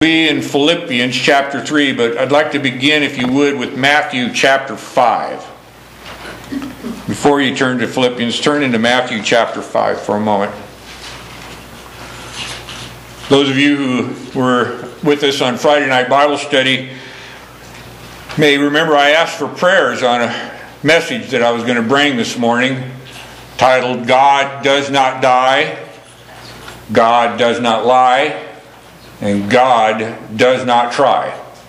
Be in Philippians chapter 3, but I'd like to begin, if you would, with Matthew chapter 5. Before you turn to Philippians, turn into Matthew chapter 5 for a moment. Those of you who were with us on Friday night Bible study may remember I asked for prayers on a message that I was going to bring this morning, titled, God Does Not Die, God Does Not Lie, and God Does Not Try.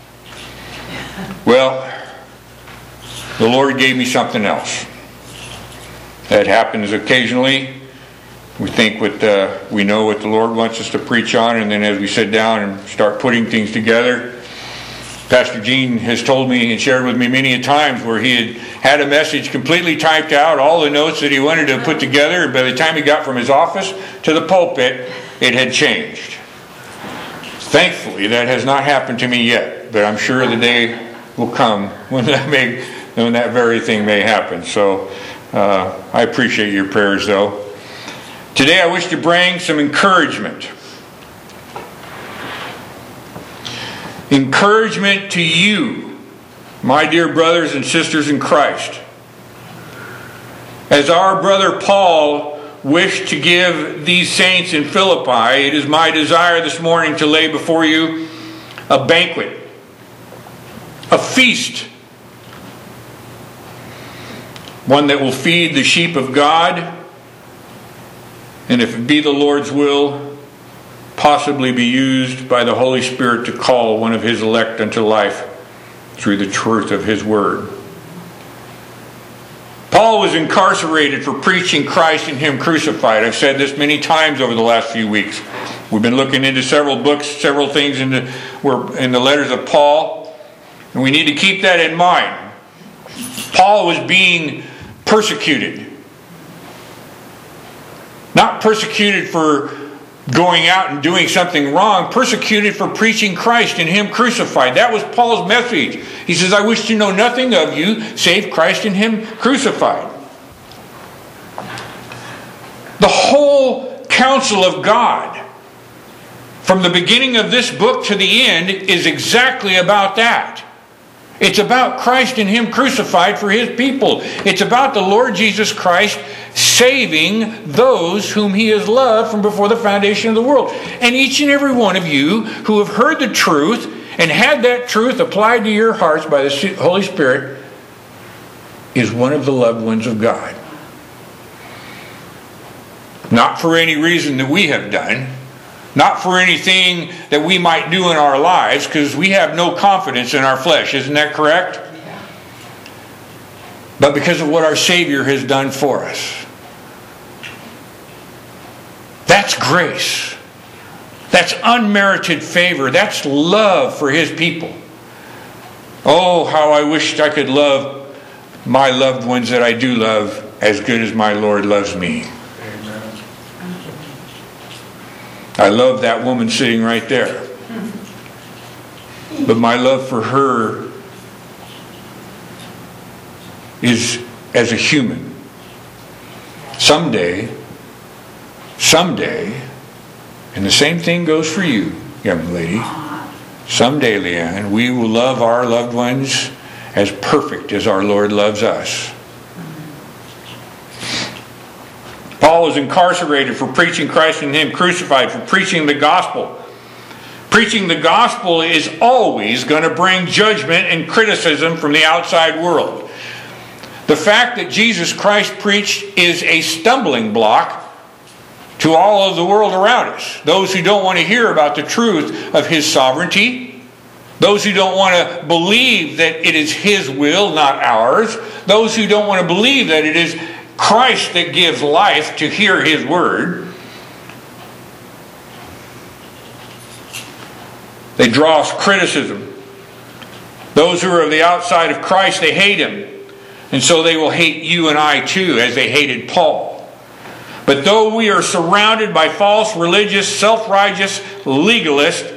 Well, the Lord gave me something else. That happens occasionally. We think we know what the Lord wants us to preach on, and then as we sit down and start putting things together, Pastor Gene has told me and shared with me many a times where he had a message completely typed out, all the notes that he wanted to put together, and by the time he got from his office to the pulpit, it had changed. Thankfully, that has not happened to me yet, but I'm sure the day will come when that very thing may happen. So I appreciate your prayers, though. Today I wish to bring some encouragement. Encouragement to you, my dear brothers and sisters in Christ. As our brother Paul wished to give these saints in Philippi, it is my desire this morning to lay before you a banquet, a feast, one that will feed the sheep of God, and if it be the Lord's will, possibly be used by the Holy Spirit to call one of His elect unto life through the truth of His Word. Paul was incarcerated for preaching Christ and Him crucified. I've said this many times over the last few weeks. We've been looking into several books, several things in the letters of Paul, and we need to keep that in mind. Paul was being persecuted. Not persecuted for going out and doing something wrong, persecuted for preaching Christ and Him crucified. That was Paul's message. He says, I wish to know nothing of you save Christ and Him crucified. The whole counsel of God, from the beginning of this book to the end, is exactly about that. It's about Christ and Him crucified for His people. It's about the Lord Jesus Christ saving those whom He has loved from before the foundation of the world. And each and every one of you who have heard the truth and had that truth applied to your hearts by the Holy Spirit is one of the loved ones of God. Not for any reason that we have done, not for anything that we might do in our lives, because we have no confidence in our flesh. Isn't that correct? Yeah. But because of what our Savior has done for us. That's grace. That's unmerited favor. That's love for His people. Oh, how I wished I could love my loved ones that I do love as good as my Lord loves me. I love that woman sitting right there. But my love for her is as a human. Someday, and the same thing goes for you, young lady. Someday, Leanne, we will love our loved ones as perfect as our Lord loves us. Paul was incarcerated for preaching Christ and Him crucified, for preaching the gospel. Preaching the gospel is always going to bring judgment and criticism from the outside world. The fact that Jesus Christ preached is a stumbling block to all of the world around us. Those who don't want to hear about the truth of His sovereignty. Those who don't want to believe that it is His will, not ours. Those who don't want to believe that it is Christ that gives life to hear His word. They draw criticism. Those who are of the outside of Christ, they hate Him. And so they will hate you and I too, as they hated Paul. But though we are surrounded by false, religious, self-righteous legalists,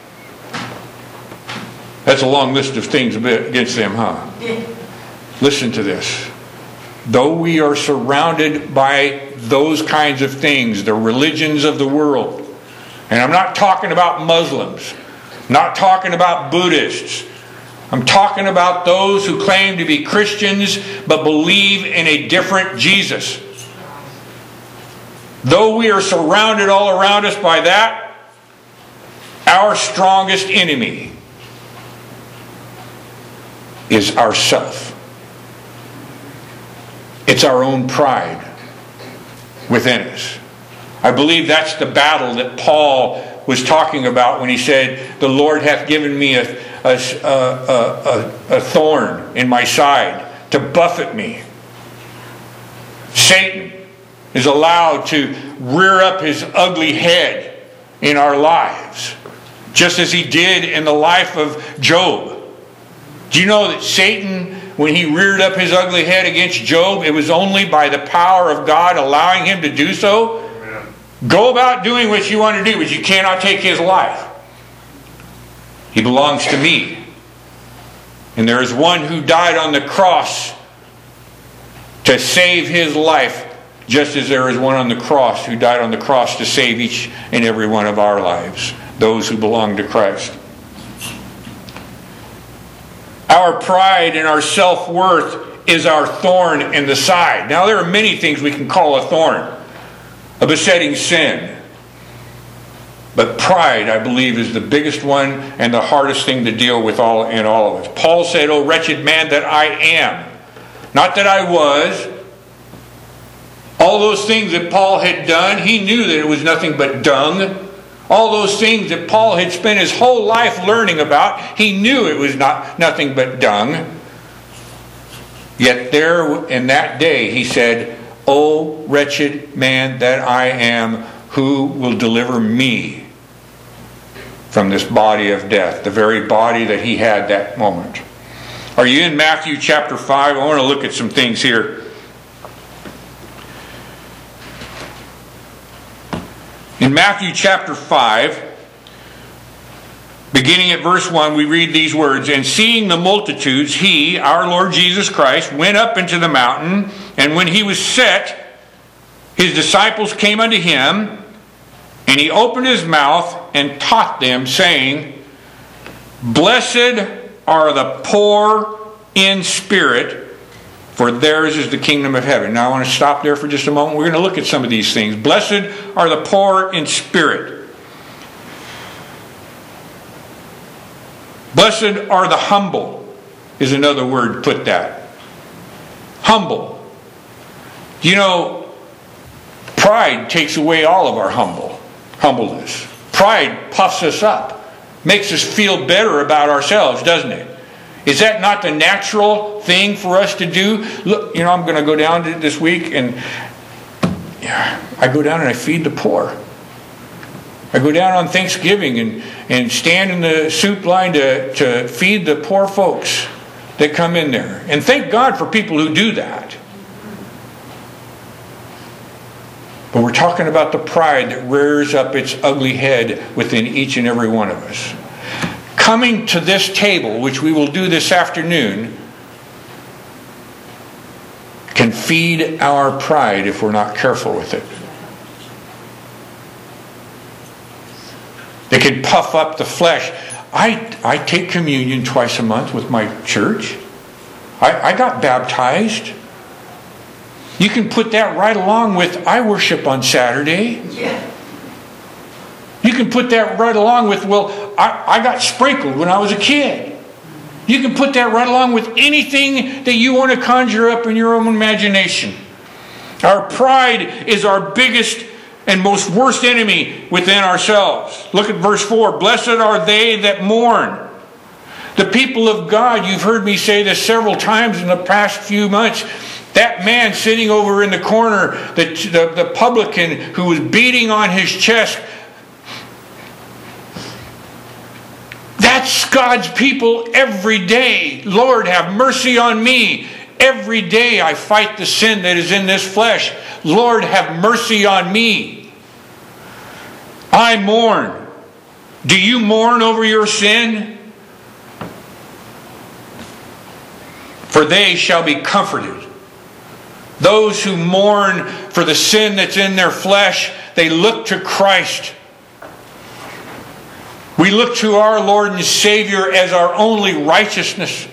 that's a long list of things against them, huh? Listen to this. Though we are surrounded by those kinds of things, the religions of the world, and I'm not talking about Muslims, I'm not talking about Buddhists. I'm talking about those who claim to be Christians but believe in a different Jesus. Though we are surrounded all around us by that, our strongest enemy is ourself. It's our own pride within us. I believe that's the battle that Paul was talking about when he said, "The Lord hath given me a thorn in my side to buffet me." Satan is allowed to rear up his ugly head in our lives, just as he did in the life of Job. Do you know that Satan, when he reared up his ugly head against Job, it was only by the power of God allowing him to do so? Amen. Go about doing what you want to do, but you cannot take his life. He belongs to me. And there is one who died on the cross to save his life, just as there is one on the cross who died on the cross to save each and every one of our lives, those who belong to Christ. Our pride and our self-worth is our thorn in the side. Now, there are many things we can call a thorn, a besetting sin. But pride, I believe, is the biggest one and the hardest thing to deal with in all of us. Paul said, "O wretched man that I am." Not that I was. All those things that Paul had done, he knew that it was nothing but dung. All those things that Paul had spent his whole life learning about, he knew it was nothing but dung. Yet there in that day he said, "O wretched man that I am, who will deliver me from this body of death?" The very body that he had that moment. Are you in Matthew chapter 5? I want to look at some things here. In Matthew chapter 5, beginning at verse 1, we read these words, "And seeing the multitudes, he," our Lord Jesus Christ, "went up into the mountain, and when he was set, his disciples came unto him, and he opened his mouth and taught them, saying, Blessed are the poor in spirit, for theirs is the kingdom of heaven." Now I want to stop there for just a moment. We're going to look at some of these things. Blessed are the poor in spirit. Blessed are the humble is another word to put that. Humble. You know, pride takes away all of our humbleness. Pride puffs us up, makes us feel better about ourselves, doesn't it? Is that not the natural thing for us to do? Look, I'm going to go down this week and I go down and I feed the poor. I go down on Thanksgiving and stand in the soup line to feed the poor folks that come in there. And thank God for people who do that. But we're talking about the pride that rears up its ugly head within each and every one of us. Coming to this table, which we will do this afternoon, can feed our pride if we're not careful with it. They can puff up the flesh. I take communion twice a month with my church. I got baptized. You can put that right along with I worship on Saturday. Yeah. You can put that right along with, I got sprinkled when I was a kid. You can put that right along with anything that you want to conjure up in your own imagination. Our pride is our biggest and most worst enemy within ourselves. Look at verse 4. Blessed are they that mourn. The people of God, you've heard me say this several times in the past few months. That man sitting over in the corner, the publican who was beating on his chest, that's God's people every day. Lord, have mercy on me. Every day I fight the sin that is in this flesh. Lord, have mercy on me. I mourn. Do you mourn over your sin? For they shall be comforted. Those who mourn for the sin that's in their flesh, they look to Christ. We look to our Lord and Savior as our only righteousness.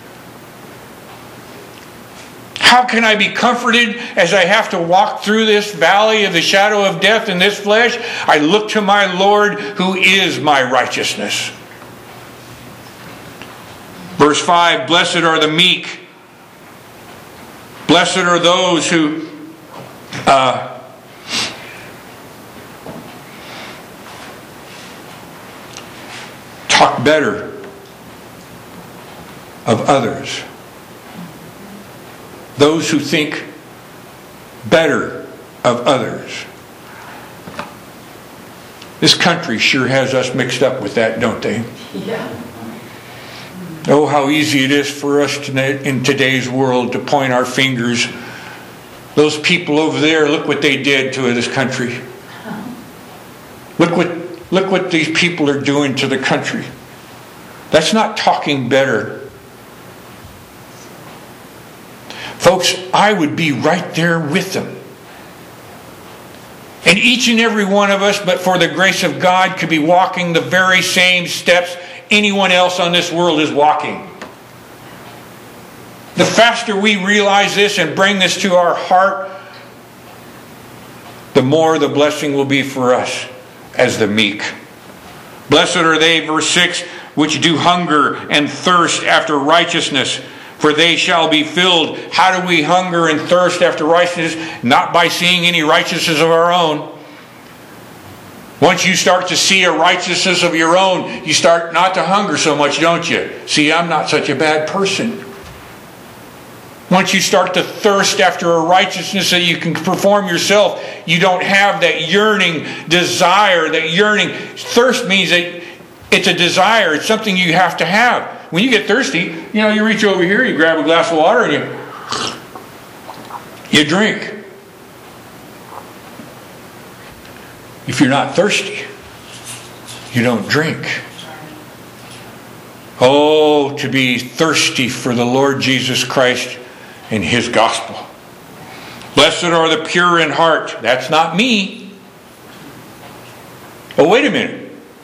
How can I be comforted as I have to walk through this valley of the shadow of death in this flesh? I look to my Lord who is my righteousness. Verse 5, blessed are the meek. Blessed are those who talk better of others. Those who think better of others. This country sure has us mixed up with that, don't they? Yeah. Oh, how easy it is for us in today's world to point our fingers. Those people over there, look what they did to this country. Look what these people are doing to the country. That's not talking better. Folks, I would be right there with them. And each and every one of us, but for the grace of God, could be walking the very same steps anyone else on this world is walking. The faster we realize this and bring this to our heart, the more the blessing will be for us as the meek. Blessed are they, verse 6, which do hunger and thirst after righteousness, for they shall be filled. How do we hunger and thirst after righteousness? Not by seeing any righteousness of our own. Once you start to see a righteousness of your own, you start not to hunger so much, don't you? See, I'm not such a bad person. Once you start to thirst after a righteousness that you can perform yourself, you don't have that yearning desire, that yearning. Thirst means that it's a desire. It's something you have to have. When you get thirsty, you reach over here, you grab a glass of water, and you drink. If you're not thirsty, you don't drink. Oh, to be thirsty for the Lord Jesus Christ and His gospel. Blessed are the pure in heart. That's not me. Oh, wait a minute.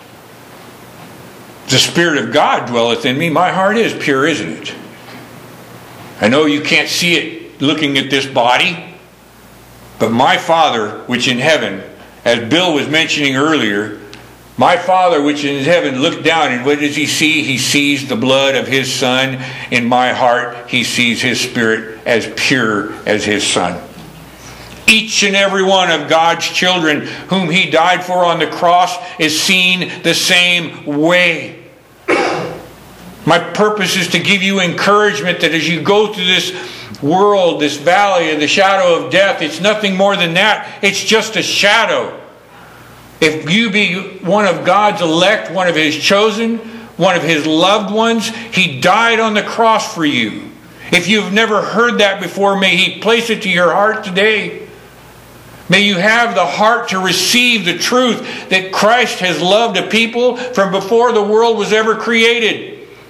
The Spirit of God dwelleth in me. My heart is pure, isn't it? I know you can't see it looking at this body, but my Father which in heaven, as Bill was mentioning earlier, my Father which in heaven looked down, and what does He see? He sees the blood of His Son. In my heart, He sees His Spirit as pure as His Son. Each and every one of God's children whom He died for on the cross is seen the same way. My purpose is to give you encouragement that as you go through this world, this valley of the shadow of death, it's nothing more than that. It's just a shadow. If you be one of God's elect, one of His chosen, one of His loved ones, He died on the cross for you. If you've never heard that before, may He place it to your heart today. May you have the heart to receive the truth that Christ has loved a people from before the world was ever created.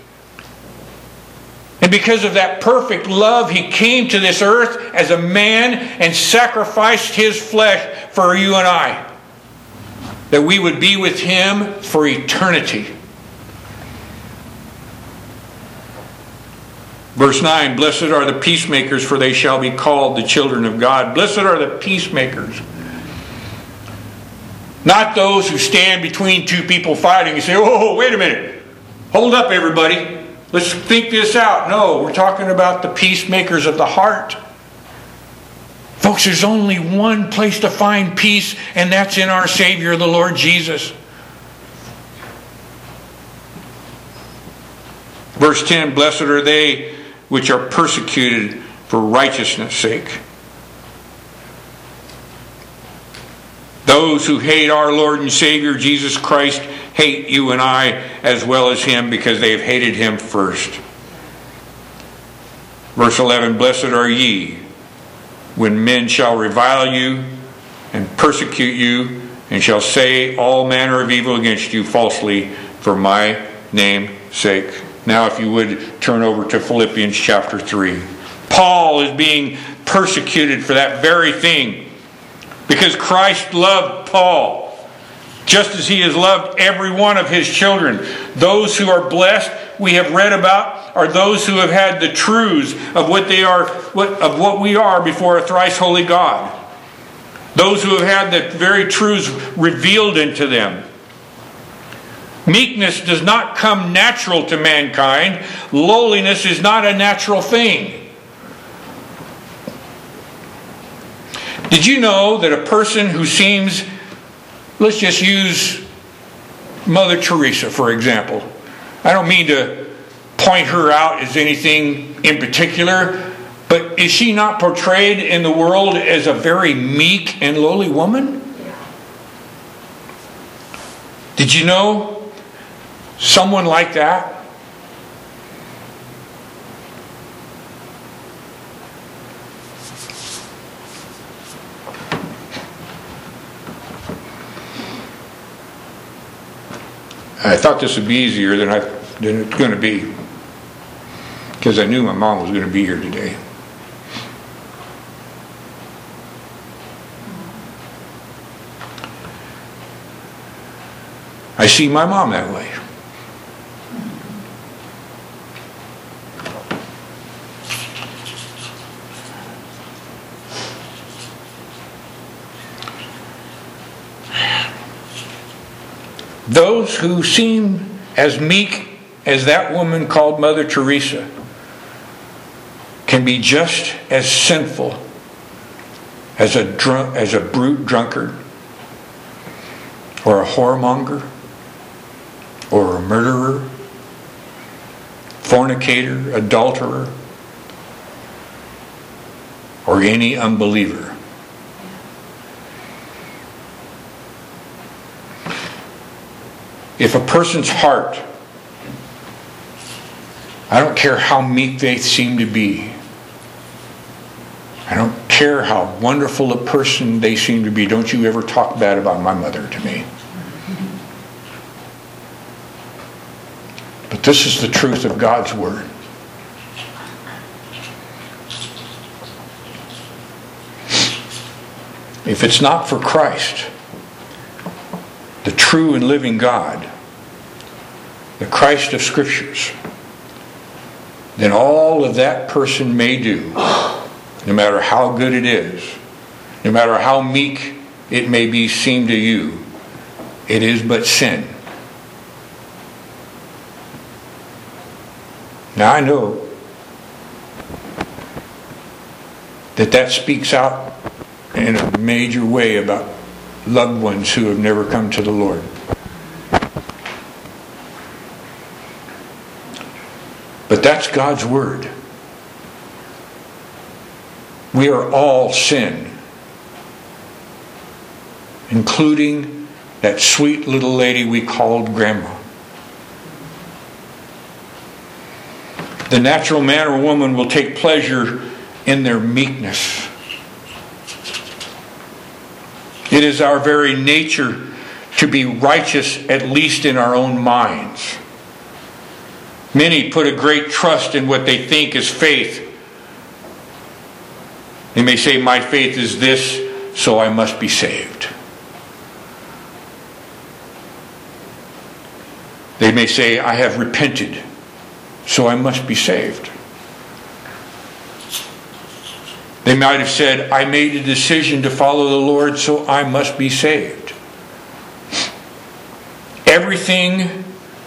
And because of that perfect love, He came to this earth as a man and sacrificed His flesh for you and I, that we would be with Him for eternity. Verse 9, blessed are the peacemakers, for they shall be called the children of God. Blessed are the peacemakers. Not those who stand between two people fighting and say, oh, wait a minute. Hold up, everybody. Let's think this out. No, we're talking about the peacemakers of the heart. Folks, there's only one place to find peace, and that's in our Savior, the Lord Jesus. Verse 10, blessed are they which are persecuted for righteousness' sake. Those who hate our Lord and Savior Jesus Christ hate you and I as well as Him, because they have hated Him first. Verse 11, blessed are ye when men shall revile you and persecute you, and shall say all manner of evil against you falsely for my name's sake. Now, if you would turn over to Philippians chapter 3. Paul is being persecuted for that very thing, because Christ loved Paul. just as He has loved every one of His children. Those who are blessed, we have read about, are those who have had the truths of what they are, of what we are before a thrice holy God. Those who have had the very truths revealed into them. Meekness does not come natural to mankind. Lowliness is not a natural thing. Did you know that a person who seems, let's just use Mother Teresa for example. I don't mean to point her out as anything in particular, but is she not portrayed in the world as a very meek and lowly woman? Did you know someone like that? I thought this would be easier than it's going to be, because I knew my mom was going to be here today. I see my mom that way. Those who seem as meek as that woman called Mother Teresa can be just as sinful as a brute drunkard, or a whoremonger, or a murderer, fornicator, adulterer, or any unbeliever. If a person's heart, I don't care how meek they seem to be, I don't care how wonderful a person they seem to be, don't you ever talk bad about my mother to me. But this is the truth of God's Word. If it's not for Christ, the true and living God, the Christ of Scriptures, then all of that person may do, no matter how good it is, no matter how meek it may seem to you, it is but sin. Now I know that speaks out in a major way about loved ones who have never come to the Lord. But that's God's Word. We are all sin, including that sweet little lady we called Grandma. The natural man or woman will take pleasure in their meekness. It is our very nature to be righteous, at least in our own minds. Many put a great trust in what they think is faith. They may say, my faith is this, so I must be saved. They may say, I have repented, so I must be saved. They might have said, I made a decision to follow the Lord, so I must be saved. Everything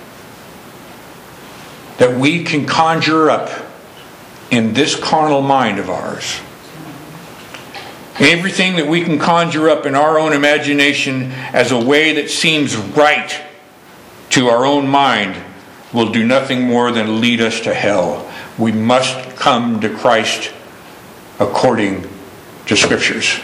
that we can conjure up in this carnal mind of ours, everything that we can conjure up in our own imagination as a way that seems right to our own mind, will do nothing more than lead us to hell. We must come to Christ according to Scriptures.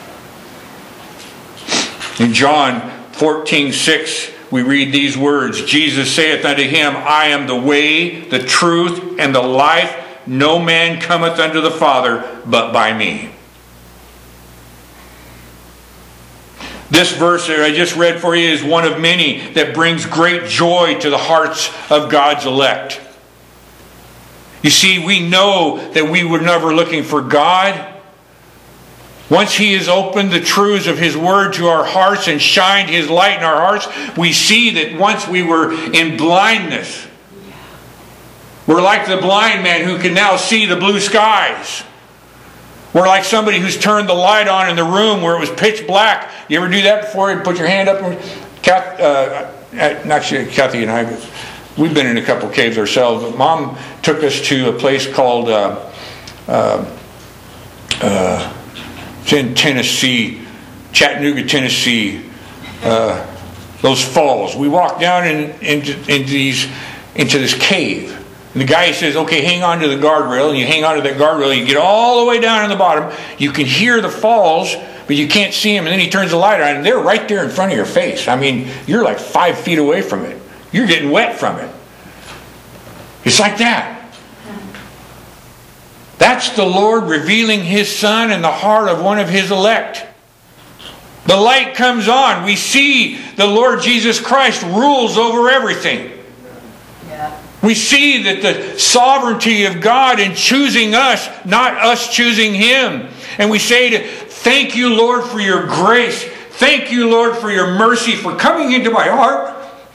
In John 14:6, we read these words, Jesus saith unto him, I am the way, the truth, and the life. No man cometh unto the Father but by me. This verse that I just read for you is one of many that brings great joy to the hearts of God's elect. You see, we know that we were never looking for God. Once He has opened the truths of His Word to our hearts and shined His light in our hearts, we see that once we were in blindness, we're like the blind man who can now see the blue skies. We're like somebody who's turned the light on in the room where it was pitch black. You ever do that before? You put your hand up? Kathy and I, we've been in a couple caves ourselves, but Mom took us to a place called it's in Tennessee, Chattanooga, Tennessee. Those falls. We walked down into this cave. And the guy says, okay, hang on to the guardrail. And you hang on to that guardrail. You get all the way down in the bottom. You can hear the falls, but you can't see them. And then he turns the light on, and they're right there in front of your face. I mean, you're like 5 feet away from it. You're getting wet from it. It's like that. That's the Lord revealing His Son in the heart of one of His elect. The light comes on. We see the Lord Jesus Christ rules over everything. We see that the sovereignty of God in choosing us, not us choosing Him. And we say, thank you, Lord, for your grace. Thank you, Lord, for your mercy, for coming into my heart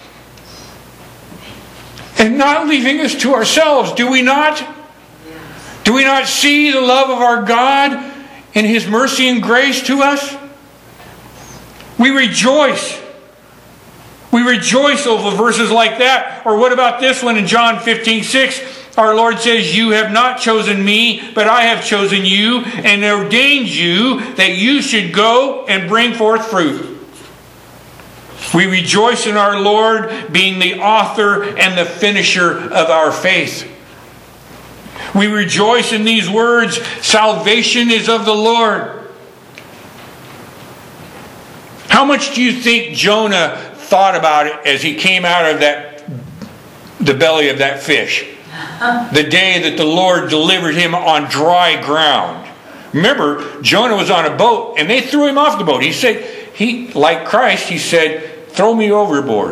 and not leaving us to ourselves. Do we not? Do we not see the love of our God and His mercy and grace to us? We rejoice. We rejoice over verses like that. Or what about this one in John 15:6? Our Lord says, you have not chosen me, but I have chosen you and ordained you that you should go and bring forth fruit. We rejoice in our Lord being the author and the finisher of our faith. We rejoice in these words, salvation is of the Lord. How much do you think Jonah thought about it as he came out of the belly of that fish? The day that the Lord delivered him on dry ground. Remember, Jonah was on a boat and they threw him off the boat. He said, like Christ, he said, throw me overboard.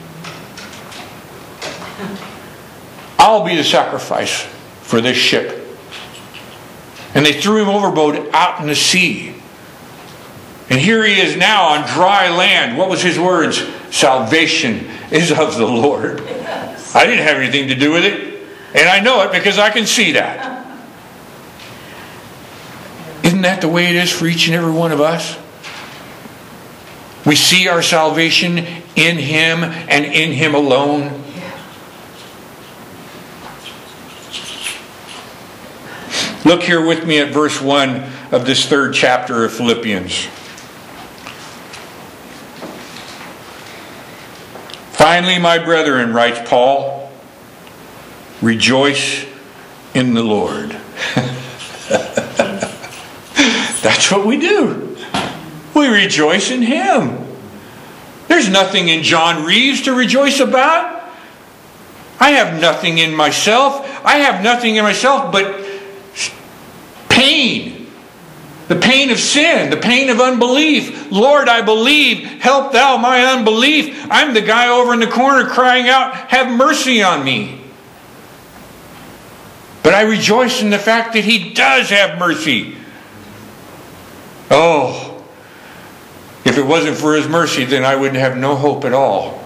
I'll be the sacrifice for this ship. And they threw him overboard out in the sea. And here he is now on dry land. What was his words? Salvation is of the Lord. I didn't have anything to do with it. And I know it because I can see that. Isn't that the way it is for each and every one of us? We see our salvation in Him and in Him alone. Look here with me at verse 1 of this 3rd chapter of Philippians. Finally, my brethren, writes Paul, rejoice in the Lord. That's what we do. We rejoice in Him. There's nothing in John Reeves to rejoice about. I have nothing in myself. I have nothing in myself but pain. The pain of sin, the pain of unbelief. Lord, I believe, help thou my unbelief. I'm the guy over in the corner crying out, have mercy on me. But I rejoice in the fact that He does have mercy. Oh, if it wasn't for His mercy, then I would have no hope at all.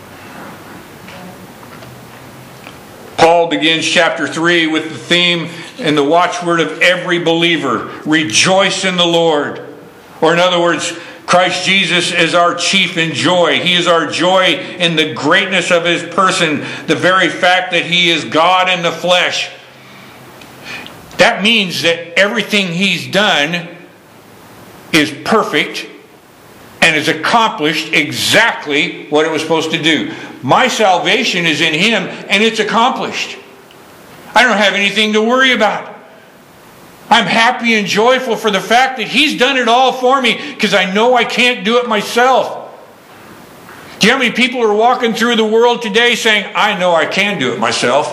Paul begins chapter 3 with the theme and the watchword of every believer. Rejoice in the Lord. Or in other words, Christ Jesus is our chief in joy. He is our joy in the greatness of His person. The very fact that He is God in the flesh. That means that everything He's done is perfect and has accomplished exactly what it was supposed to do. My salvation is in Him and it's accomplished. I don't have anything to worry about. I'm happy and joyful for the fact that He's done it all for me because I know I can't do it myself. Do you know how many people are walking through the world today saying, I know I can do it myself.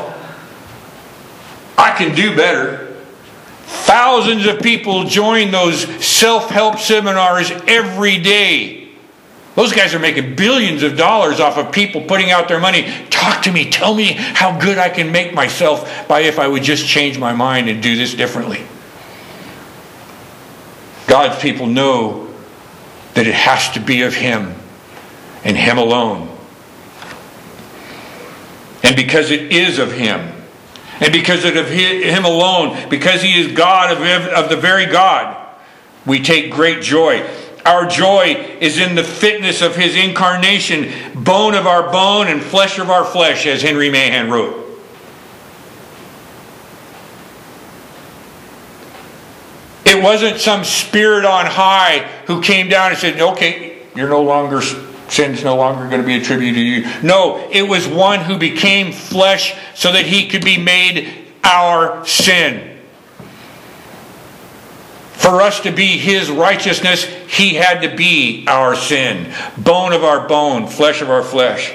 I can do better. Thousands of people join those self-help seminars every day. Those guys are making billions of dollars off of people putting out their money. Talk to me. Tell me how good I can make myself by if I would just change my mind and do this differently. God's people know that it has to be of Him and Him alone. And because it is of Him, and because of Him alone, because He is God of the very God, we take great joy. Our joy is in the fitness of His incarnation, bone of our bone and flesh of our flesh, as Henry Mahan wrote. It wasn't some spirit on high who came down and said, okay, sin's no longer going to be attributed to you. No, it was one who became flesh so that He could be made our sin. For us to be His righteousness, He had to be our sin. Bone of our bone, flesh of our flesh.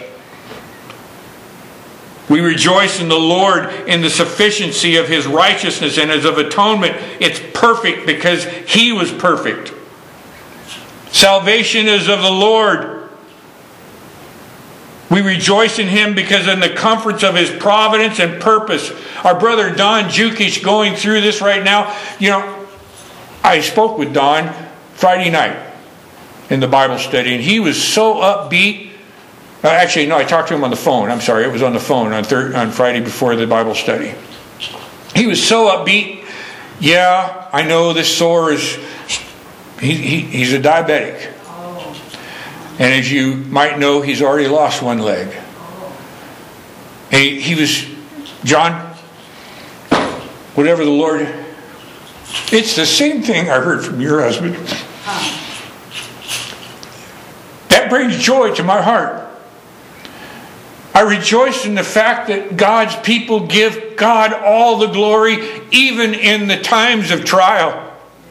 We rejoice in the Lord in the sufficiency of His righteousness and as of atonement. It's perfect because He was perfect. Salvation is of the Lord. We rejoice in Him because in the comforts of His providence and purpose. Our brother Don Jukic going through this right now. I spoke with Don Friday night in the Bible study, and he was so upbeat. Actually, no, I talked to him on the phone. I'm sorry, it was on the phone on Friday before the Bible study. He was so upbeat. Yeah, I know this sore is... He's a diabetic. And as you might know, he's already lost one leg. He was... John, whatever the Lord... It's the same thing I heard from your husband. That brings joy to my heart. I rejoice in the fact that God's people give God all the glory, even in the times of trial.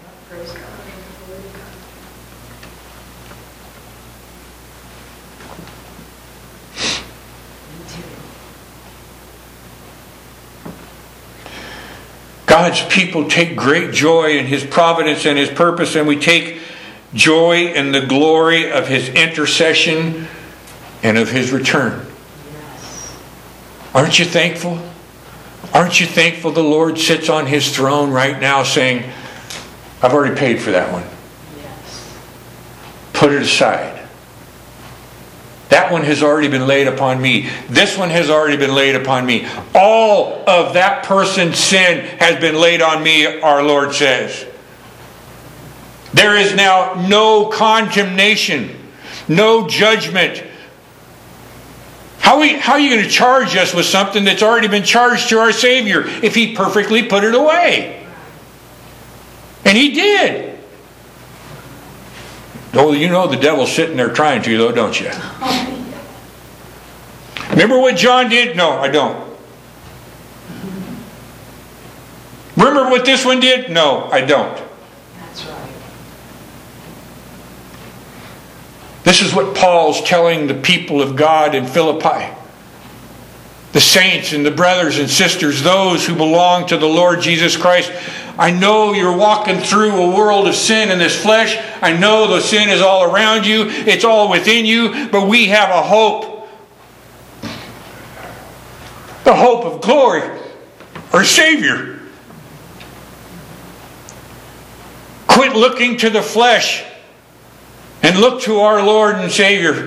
God's people take great joy in His providence and His purpose, and we take joy in the glory of His intercession and of His return. Aren't you thankful? Aren't you thankful the Lord sits on His throne right now saying, I've already paid for that one. Put it aside. That one has already been laid upon me. This one has already been laid upon me. All of that person's sin has been laid on me, our Lord says. There is now no condemnation, no judgment. How are you going to charge us with something that's already been charged to our Savior if He perfectly put it away? And He did. Oh, you know the devil's sitting there trying to, though, don't you? Remember what John did? No, I don't. Remember what this one did? No, I don't. That's right. This is what Paul's telling the people of God in Philippi. The saints and the brothers and sisters, those who belong to the Lord Jesus Christ. I know you're walking through a world of sin in this flesh. I know the sin is all around you. It's all within you. But we have a hope. The hope of glory. Our Savior. Quit looking to the flesh and look to our Lord and Savior.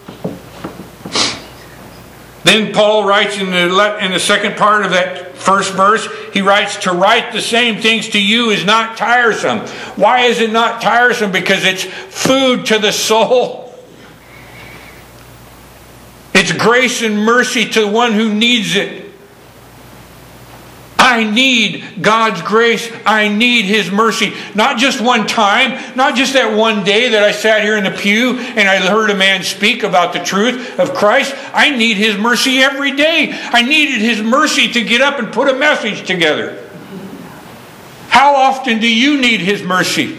Then Paul writes in the second part of that first verse, he writes, to write the same things to you is not tiresome. Why is it not tiresome? Because it's food to the soul. It's grace and mercy to the one who needs it. I need God's grace. I need His mercy. Not just one time. Not just that one day that I sat here in the pew and I heard a man speak about the truth of Christ. I need His mercy every day. I needed His mercy to get up and put a message together. How often do you need His mercy?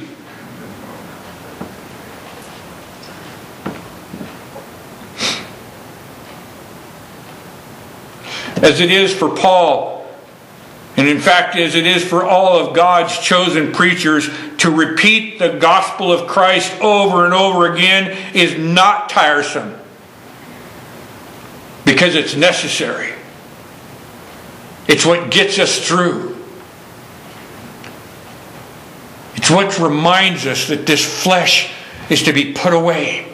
As it is for Paul, and in fact, as it is for all of God's chosen preachers, to repeat the gospel of Christ over and over again is not tiresome. Because it's necessary. It's what gets us through. It's what reminds us that this flesh is to be put away.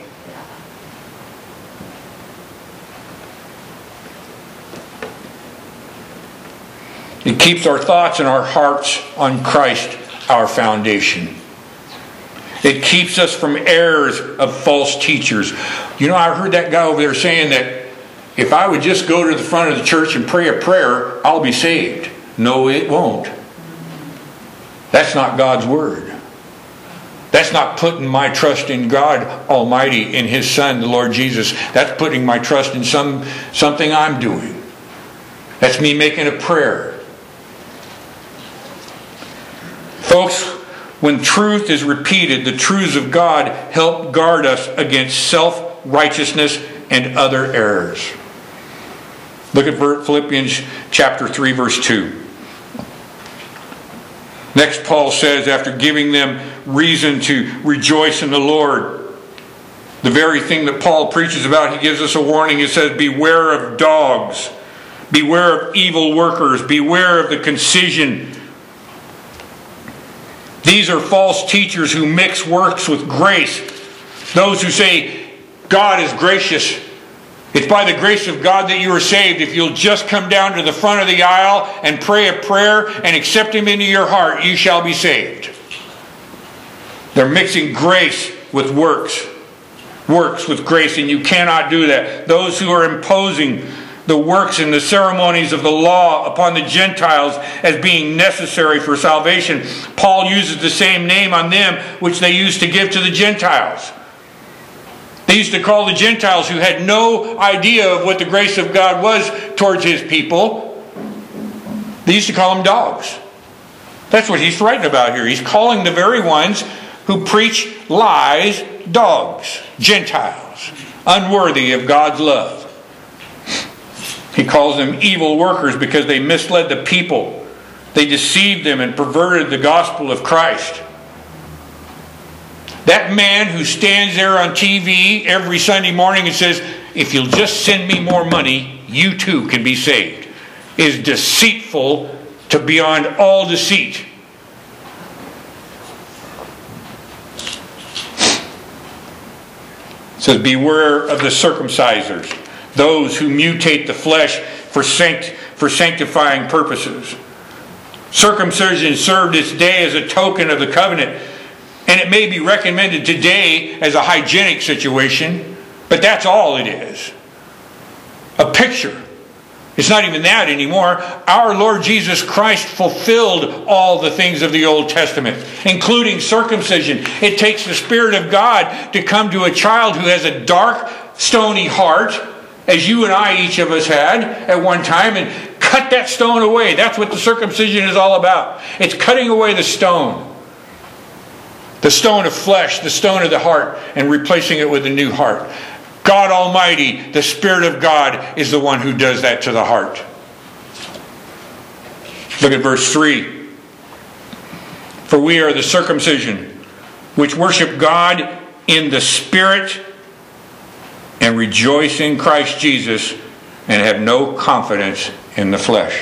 It keeps our thoughts and our hearts on Christ, our foundation. It keeps us from errors of false teachers. You know, I heard that guy over there saying that if I would just go to the front of the church and pray a prayer, I'll be saved. No, it won't. That's not God's word. That's not putting my trust in God Almighty, in His Son, the Lord Jesus. That's putting my trust in something I'm doing. That's me making a prayer. Folks, when truth is repeated, the truths of God help guard us against self-righteousness and other errors. Look at Philippians chapter 3, verse 2. Next, Paul says, after giving them reason to rejoice in the Lord, the very thing that Paul preaches about, he gives us a warning. He says, beware of dogs, beware of evil workers, beware of the concision. These are false teachers who mix works with grace. Those who say, God is gracious. It's by the grace of God that you are saved. If you'll just come down to the front of the aisle and pray a prayer and accept Him into your heart, you shall be saved. They're mixing grace with works. Works with grace, and you cannot do that. Those who are imposing the works and the ceremonies of the law upon the Gentiles as being necessary for salvation, Paul uses the same name on them which they used to give to the Gentiles. They used to call the Gentiles, who had no idea of what the grace of God was towards His people, they used to call them dogs. That's what he's writing about here. He's calling the very ones who preach lies dogs, Gentiles, unworthy of God's love. He calls them evil workers because they misled the people. They deceived them and perverted the gospel of Christ. That man who stands there on TV every Sunday morning and says, if you'll just send me more money, you too can be saved, is deceitful to beyond all deceit. It says, beware of the circumcisers, those who mutate the flesh for sanctifying purposes. Circumcision served its day as a token of the covenant, and it may be recommended today as a hygienic situation, but that's all it is. A picture. It's not even that anymore. Our Lord Jesus Christ fulfilled all the things of the Old Testament, including circumcision. It takes the Spirit of God to come to a child who has a dark, stony heart, as you and I, each of us had at one time, and cut that stone away. That's what the circumcision is all about. It's cutting away the stone. The stone of flesh, the stone of the heart, and replacing it with a new heart. God Almighty, the Spirit of God, is the one who does that to the heart. Look at verse 3. For we are the circumcision, which worship God in the Spirit and rejoice in Christ Jesus and have no confidence in the flesh.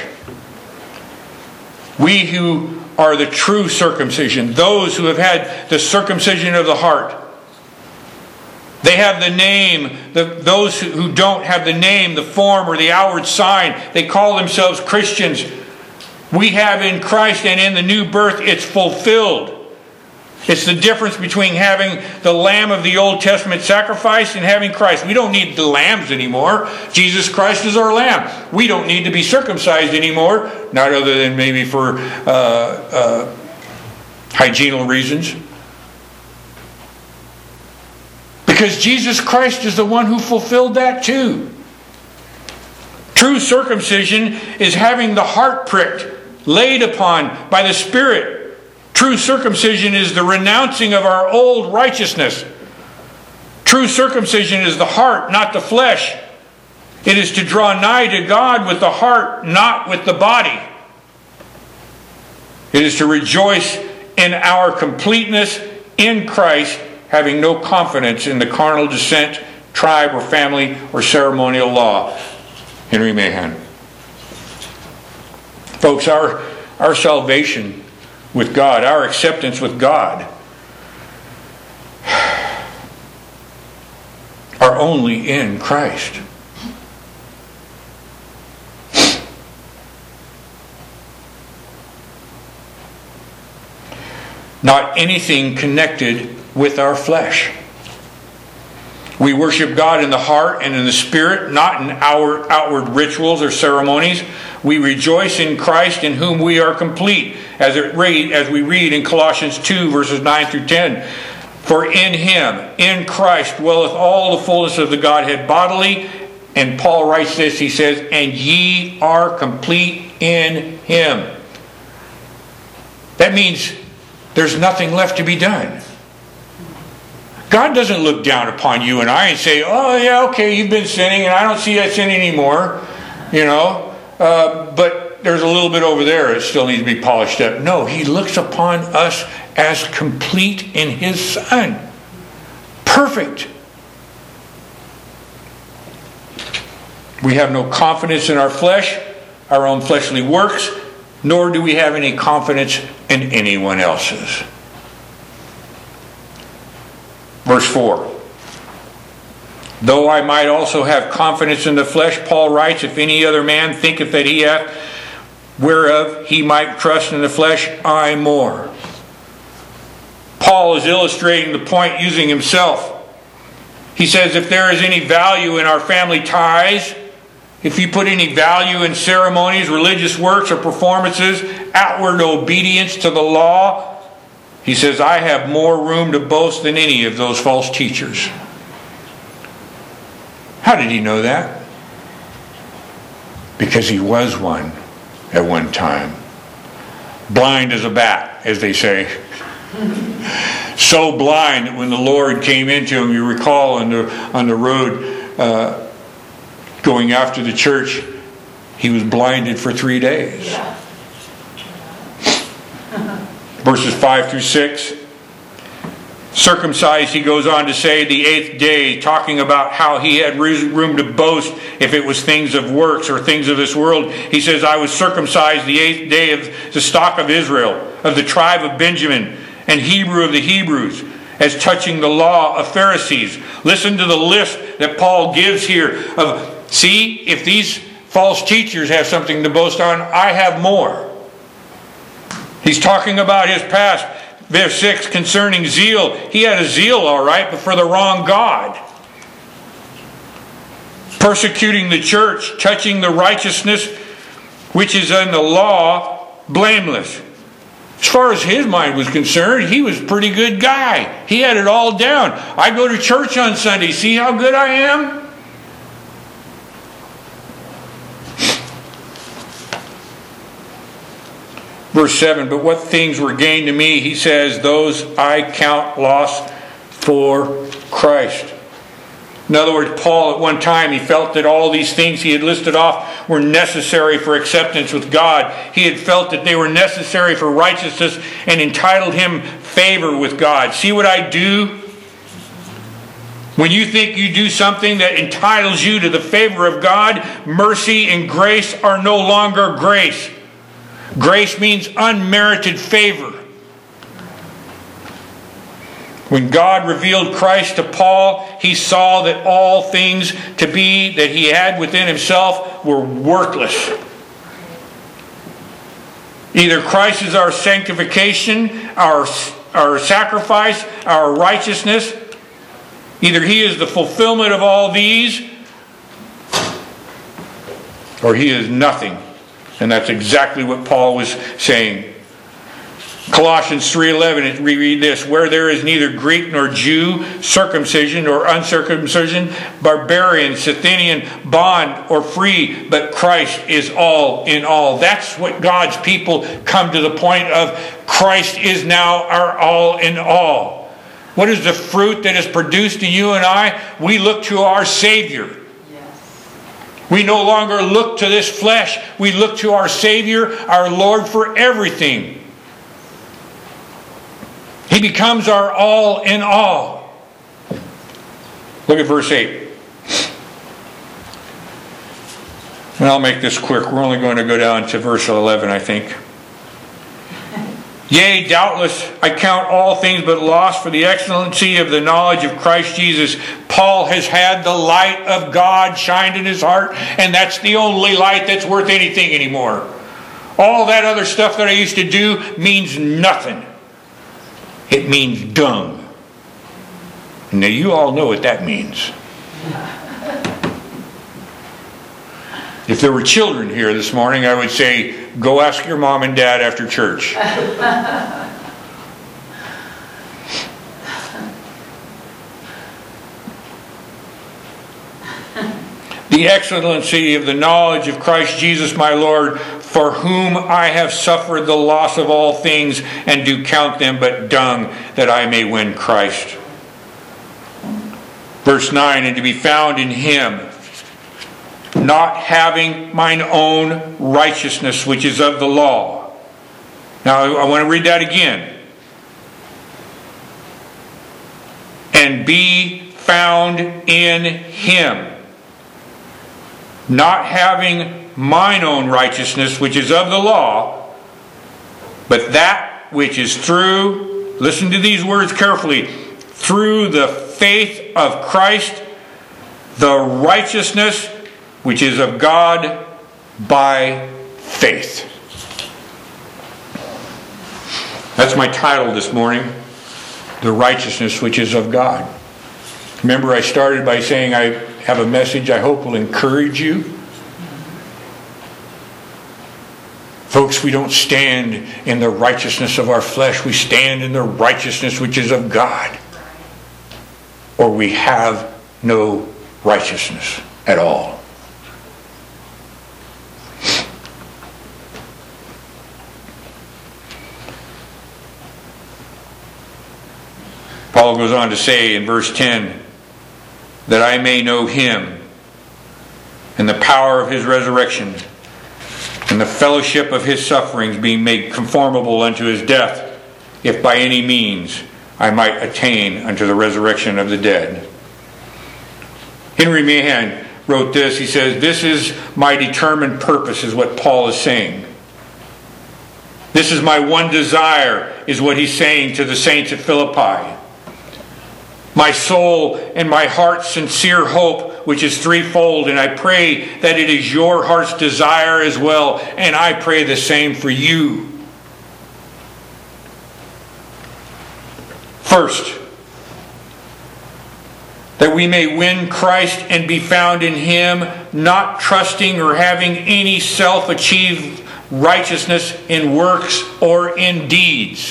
We who are the true circumcision, those who have had the circumcision of the heart. They have the name. Those who don't have the name, the form, or the outward sign, they call themselves Christians. We have in Christ and in the new birth, it's fulfilled. It's the difference between having the lamb of the Old Testament sacrifice and having Christ. We don't need the lambs anymore. Jesus Christ is our lamb. We don't need to be circumcised anymore, not other than maybe for hygienical reasons. Because Jesus Christ is the one who fulfilled that too. True circumcision is having the heart pricked, laid upon by the Spirit. True circumcision is the renouncing of our old righteousness. True circumcision is the heart, not the flesh. It is to draw nigh to God with the heart, not with the body. It is to rejoice in our completeness in Christ, having no confidence in the carnal descent, tribe, or family, or ceremonial law. Henry Mahan. Folks, our salvation with God, our acceptance with God, are only in Christ. Not anything connected with our flesh. We worship God in the heart and in the spirit, not in our outward rituals or ceremonies. We rejoice in Christ, in whom we are complete, as we read in Colossians 2, verses 9 through 10. For in Him, in Christ, dwelleth all the fullness of the Godhead bodily. And Paul writes this, he says, and ye are complete in Him. That means there's nothing left to be done. God doesn't look down upon you and I and say, oh yeah, okay, you've been sinning and I don't see that sin anymore. But there's a little bit over there that still needs to be polished up. No, He looks upon us as complete in His Son. Perfect. We have no confidence in our flesh, our own fleshly works, nor do we have any confidence in anyone else's. Verse 4. Though I might also have confidence in the flesh, Paul writes, if any other man thinketh that he hath whereof he might trust in the flesh, I more. Paul is illustrating the point using himself. He says if there is any value in our family ties, if you put any value in ceremonies, religious works, or performances, outward obedience to the law, he says, I have more room to boast than any of those false teachers. How did he know that? Because he was one at one time. Blind as a bat, as they say. So blind that when the Lord came into him, you recall on the road going after the church, he was blinded for 3 days. Verses 5 through 6. Circumcised, he goes on to say, the 8th day, talking about how he had room to boast if it was things of works or things of this world. He says, I was circumcised the 8th day of the stock of Israel, of the tribe of Benjamin, and Hebrew of the Hebrews, as touching the law of Pharisees. Listen to the list that Paul gives here of, see, if these false teachers have something to boast on, I have more. He's talking about his past. Verse 6, concerning zeal. He had a zeal, all right, but for the wrong God. Persecuting the church, touching the righteousness which is in the law, blameless. As far as his mind was concerned, he was a pretty good guy. He had it all down. I go to church on Sunday. See how good I am? Verse 7, but what things were gained to me, he says, those I count loss for Christ. In other words, Paul at one time, he felt that all these things he had listed off were necessary for acceptance with God. He had felt that they were necessary for righteousness and entitled him favor with God. See what I do? When you think you do something that entitles you to the favor of God, mercy and grace are no longer grace. Grace means unmerited favor. When God revealed Christ to Paul, he saw that all things to be that he had within himself were worthless. Either Christ is our sanctification, our sacrifice, our righteousness. Either he is the fulfillment of all these, or he is nothing. And that's exactly what Paul was saying. Colossians 3:11, we read this, where there is neither Greek nor Jew, circumcision nor uncircumcision, barbarian, Scythian, bond or free, but Christ is all in all. That's what God's people come to the point of. Christ is now our all in all. What is the fruit that is produced in you and I? We look to our Savior. We no longer look to this flesh. We look to our Savior, our Lord, for everything. He becomes our all in all. Look at verse 8. And I'll make this quick. We're only going to go down to verse 11, I think. Yea, doubtless I count all things but loss for the excellency of the knowledge of Christ Jesus. Paul has had the light of God shined in his heart, and that's the only light that's worth anything anymore. All that other stuff that I used to do means nothing. It means dung. Now you all know what that means. If there were children here this morning, I would say, go ask your mom and dad after church. The excellency of the knowledge of Christ Jesus my Lord, for whom I have suffered the loss of all things, and do count them but dung, that I may win Christ. Verse 9, and to be found in him, not having mine own righteousness, which is of the law. Now I want to read that again. And be found in him, not having mine own righteousness, which is of the law, but that which is through, listen to these words carefully, through the faith of Christ, the righteousness which is of God by faith. That's my title this morning, the righteousness which is of God. Remember, I started by saying I have a message I hope will encourage you. Folks, we don't stand in the righteousness of our flesh. We stand in the righteousness which is of God. Or we have no righteousness at all. Paul goes on to say in verse 10, that I may know him and the power of his resurrection and the fellowship of his sufferings, being made conformable unto his death, if by any means I might attain unto the resurrection of the dead. Henry Mahan wrote this. He says, this is my determined purpose, is what Paul is saying. This is my one desire, is what he's saying to the saints at Philippi. My soul and my heart's sincere hope, which is threefold, and I pray that it is your heart's desire as well, and I pray the same for you. First, that we may win Christ and be found in him, not trusting or having any self-achieved righteousness in works or in deeds,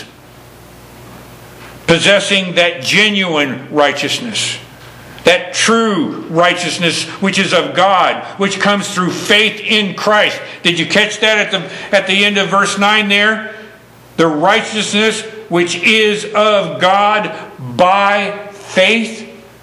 possessing that genuine righteousness, that true righteousness which is of God, which comes through faith in Christ. Did you catch that at the end of verse 9 there? The righteousness which is of God by faith.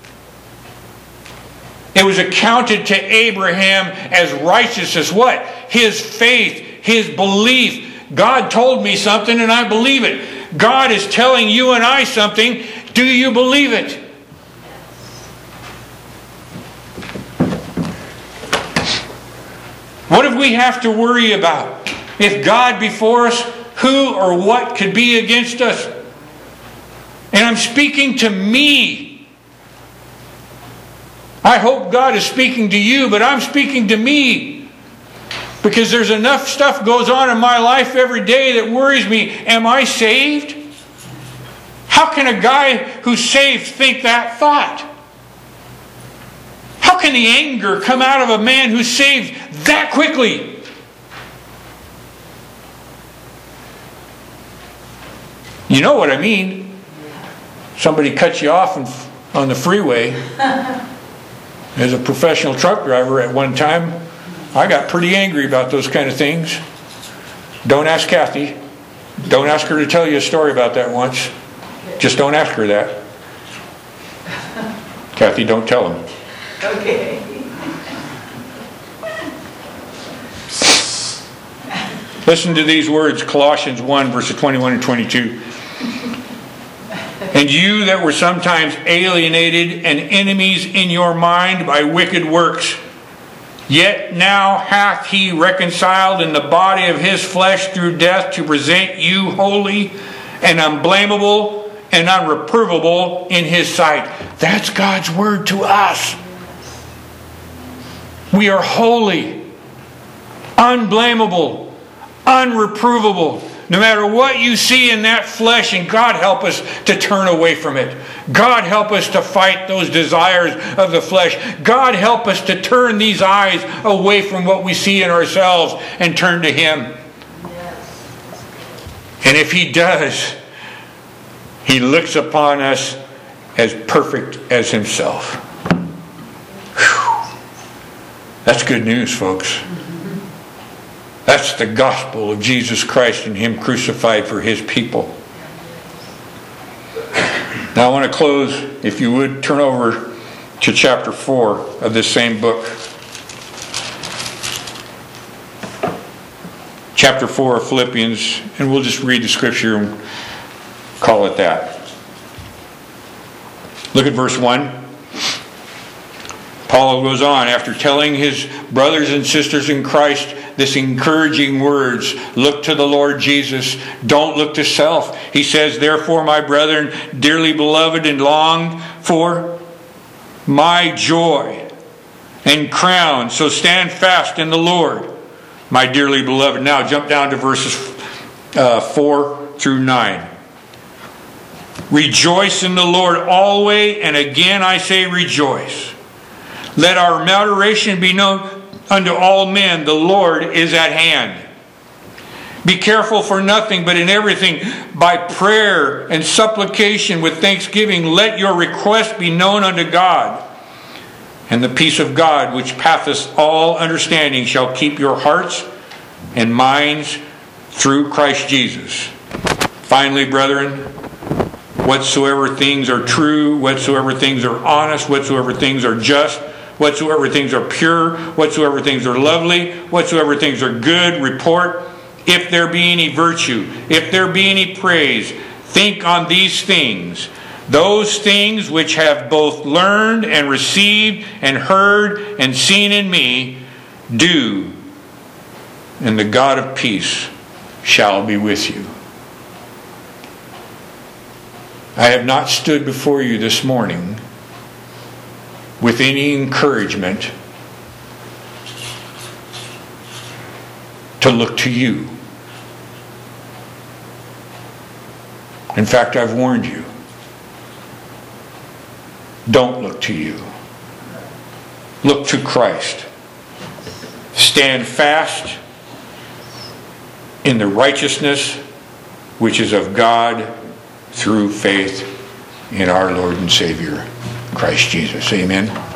It was accounted to Abraham as righteousness. What? His faith, his belief. God told me something and I believe it. God is telling you and I something. Do you believe it? What do we have to worry about? If God be for us, who or what could be against us? And I'm speaking to me. I hope God is speaking to you, but I'm speaking to me. Because there's enough stuff goes on in my life every day that worries me. Am I saved? How can a guy who's saved think that thought? How can the anger come out of a man who's saved that quickly? You know what I mean. Somebody cuts you off on the freeway. As a professional truck driver at one time, I got pretty angry about those kind of things. Don't ask Kathy. Don't ask her to tell you a story about that once. Just don't ask her that. Kathy, don't tell him. Okay. Listen to these words, Colossians 1, verses 21 and 22. And you that were sometimes alienated and enemies in your mind by wicked works, Yet now hath he reconciled in the body of his flesh through death, to present you holy and unblameable and unreprovable in his sight. That's God's word to us. We are holy, unblameable, unreprovable. No matter what you see in that flesh, and God help us to turn away from it. God help us to fight those desires of the flesh. God help us to turn these eyes away from what we see in ourselves and turn to Him. And if He does, He looks upon us as perfect as Himself. Whew. That's good news, folks. That's the gospel of Jesus Christ and Him crucified for His people. Now I want to close, if you would, turn over to chapter 4 of this same book. Chapter 4 of Philippians, and we'll just read the scripture and call it that. Look at verse 1. Paul goes on, after telling his brothers and sisters in Christ this encouraging words, look to the Lord Jesus, don't look to self. He says, therefore, my brethren, dearly beloved and longed for, my joy and crown, so stand fast in the Lord, my dearly beloved. Now jump down to verses 4 through 9. Rejoice in the Lord always, and again I say rejoice. Let our moderation be known unto all men, the Lord is at hand. Be careful for nothing, but in everything, by prayer and supplication with thanksgiving, let your requests be known unto God. And the peace of God, which passeth all understanding, shall keep your hearts and minds through Christ Jesus. Finally, brethren, whatsoever things are true, whatsoever things are honest, whatsoever things are just, whatsoever things are pure, whatsoever things are lovely, whatsoever things are good report, if there be any virtue, if there be any praise, think on these things. Those things which have both learned and received and heard and seen in me, do, and the God of peace shall be with you. I have not stood before you this morning with any encouragement to look to you. In fact, I've warned you. Don't look to you. Look to Christ. Stand fast in the righteousness which is of God through faith in our Lord and Savior, Christ Jesus. Amen.